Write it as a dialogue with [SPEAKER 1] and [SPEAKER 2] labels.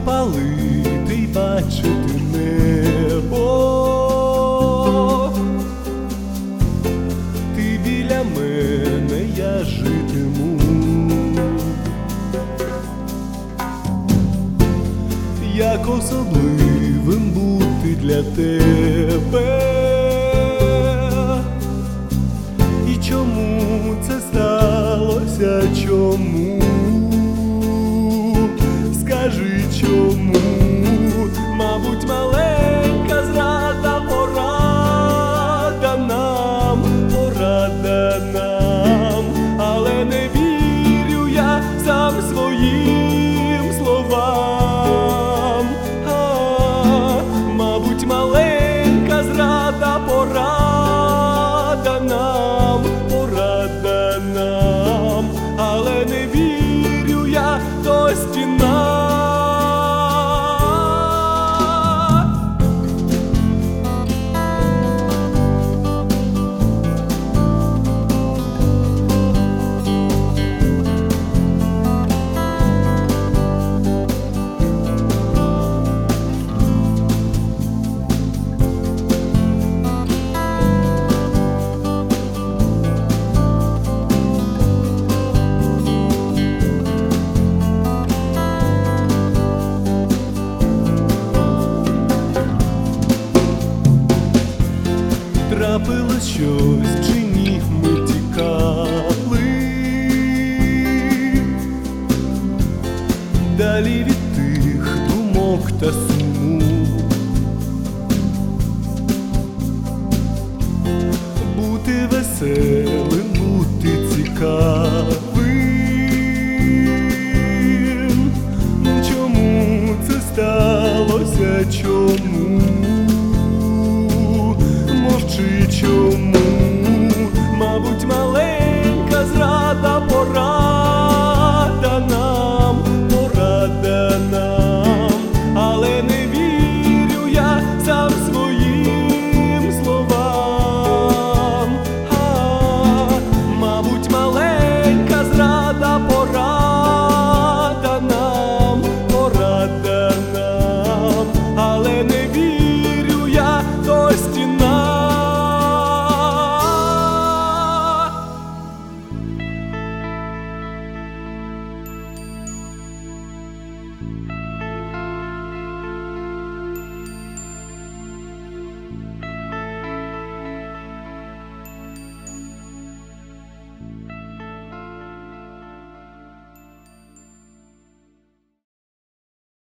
[SPEAKER 1] палити й бачити небо. Ти біля мене, я житиму. Як особливим бути для тебе. І чому це сталося, чому? Скажи, чому? Мабуть, маленька зрада, порада нам, порада нам. Але не вірю я сам своїм словам. Мабуть, маленька зрада, порада нам, порада нам. Але не вірю я до стіна. Трапилось щось, чи